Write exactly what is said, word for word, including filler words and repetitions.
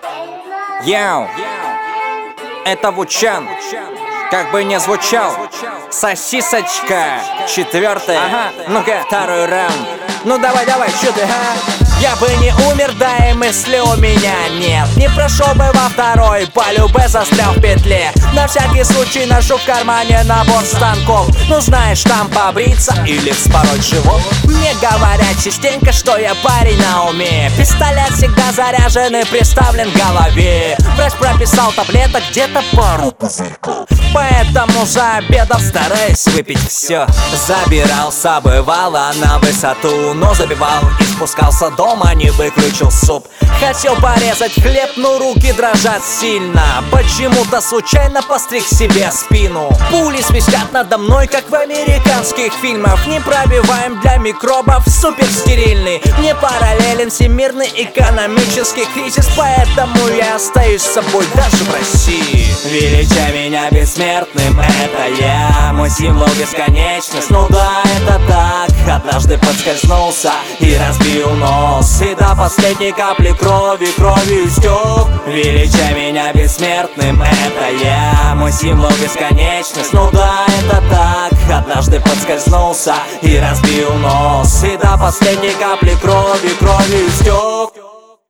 Йоу, это Вучан. Как бы не звучал, сосисочка. Четвертая, ага, ну-ка, второй раунд. Ну давай, давай, чё ты, а? Я бы не умер, да и мысли у меня нет. Не прошел бы во второй, полюбе застрял в петле. На всякий случай ношу в кармане набор станков. Ну знаешь, там побриться или вспороть живот. Мне говорят частенько, что я парень на уме. Пистолет всегда заряжен и приставлен к голове. Врач прописал таблеток где-то пару пузырьков. Поэтому за обедом стараюсь выпить все. Забирался бывало на высоту, но забивал и спускался дома, не выключил суп. Хотел порезать хлеб, но руки дрожат сильно. Почему-то случайно постриг себе спину. Пули свистят надо мной, как в американских фильмах. Не пробиваем для микробов, супер стерильный. Мне параллелен всемирный экономический кризис. Поэтому я остаюсь собой даже в России. Величай меня бессмертным, это я. Мой символ бесконечность, ну да, это так. Однажды подскользнулся и разбил нос, и до последней капли крови, крови истек. Величай меня бессмертным, это я. Мой символ бесконечность, ну да, это так. Однажды подскользнулся и разбил нос, и до последней капли крови, крови истек.